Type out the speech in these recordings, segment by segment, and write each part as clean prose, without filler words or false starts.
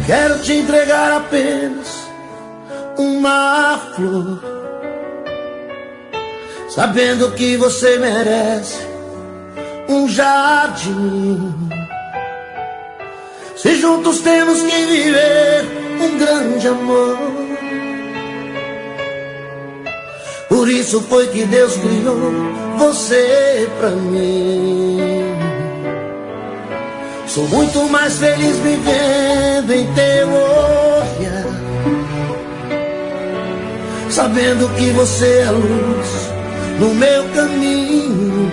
Quero te entregar apenas uma flor, sabendo que você merece um jardim. Se juntos temos que viver um grande amor, por isso foi que Deus criou você pra mim. Sou muito mais feliz vivendo em teu olhar, sabendo que você é luz no meu caminho.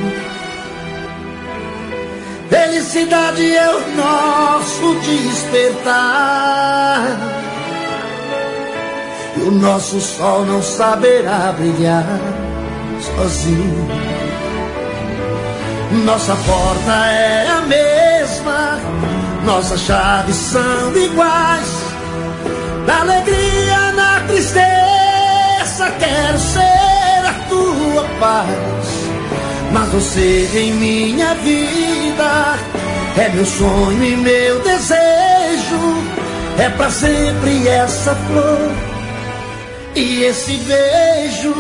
Felicidade é o nosso despertar, e o nosso sol não saberá brilhar sozinho. Nossa porta é a mesma, nossas chaves são iguais. Na alegria, na tristeza, quero ser a tua paz. Mas você em minha vida é meu sonho e meu desejo. É pra sempre essa flor e esse beijo.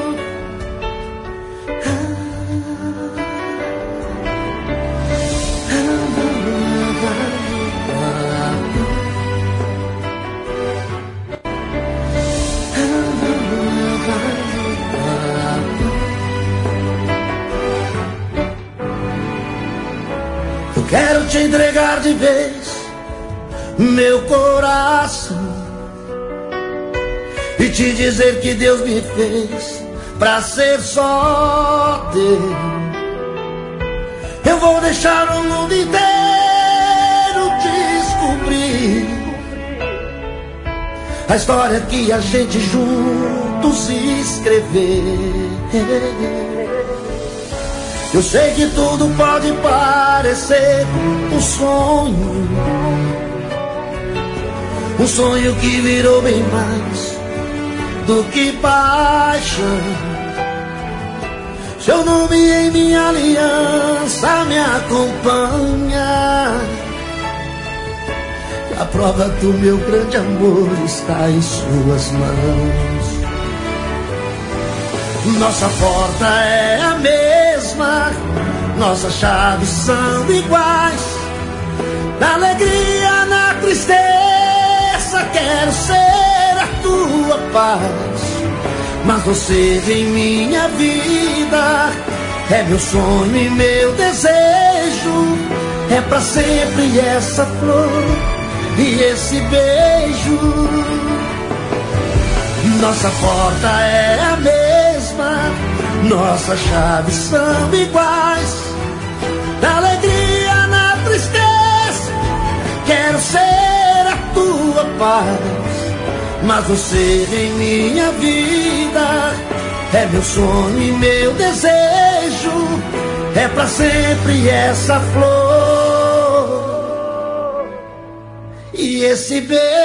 Quero te entregar de vez meu coração e te dizer que Deus me fez pra ser só teu. Eu vou deixar o mundo inteiro descobrir a história que a gente juntos escrever. Eu sei que tudo pode parecer um sonho que virou bem mais do que paixão. Seu nome em minha aliança me acompanha, e a prova do meu grande amor está em suas mãos. Nossa porta é a mesma, nossas chaves são iguais. Na alegria, na tristeza, quero ser a tua paz. Mas você em minha vida é meu sonho e meu desejo. É pra sempre essa flor e esse beijo. Nossa porta é a mesma, nossas chaves são iguais. Na alegria, na tristeza, quero ser a tua paz. Mas você em minha vida é meu sonho e meu desejo. É pra sempre essa flor e esse beijo.